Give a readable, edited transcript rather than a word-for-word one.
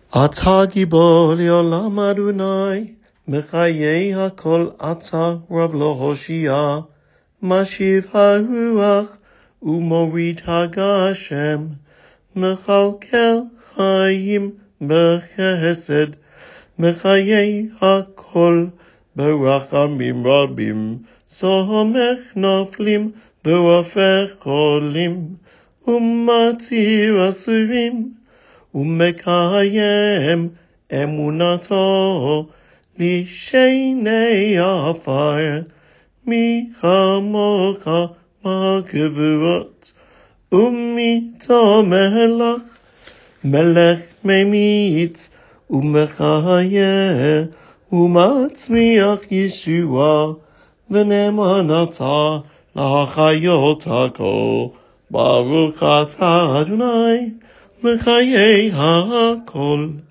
אתה גיבור לעולם אדוני, מחיי הכל אתה רב להושיע, משיב הרוח ומוריד הגשם, מכלכל חיים בחסד, מחיי הכל ברחמים רבים, סומך נופלים והופך חולים, ומתיר אסורים, ומקיים אמונתו לשני עפר, מי כמוך בגבורות, ומיתו מלך ממיץ ומחיה, ומצמיח ישועה, ונאמנתה להחיות הכל. ברוך אתה אדוני, מחיי הכל.